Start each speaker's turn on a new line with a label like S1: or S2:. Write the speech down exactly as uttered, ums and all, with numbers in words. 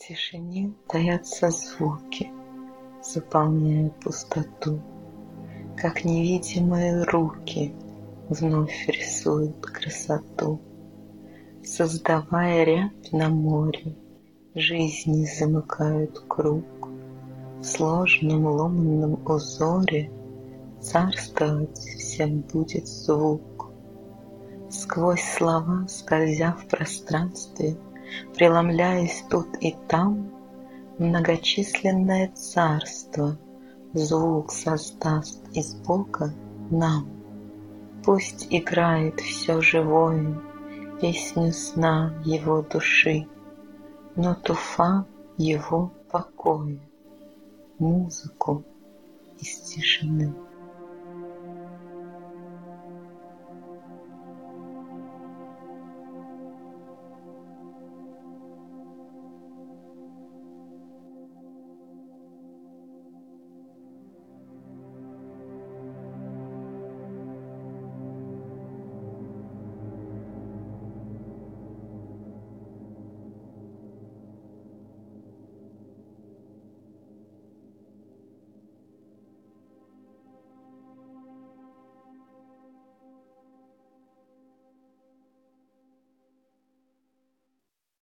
S1: тишине таятся звуки, заполняя пустоту, как невидимые руки вновь рисуют красоту. Создавая рябь на море, жизни замыкают круг. В сложном ломаном узоре царствовать всем будет звук. Сквозь слова, скользя в пространстве, преломляясь тут и там, многочисленное царство звук создаст из Бога нам. Пусть играет все живое песню сна его души, но туфа его покоя, музыку из тишины.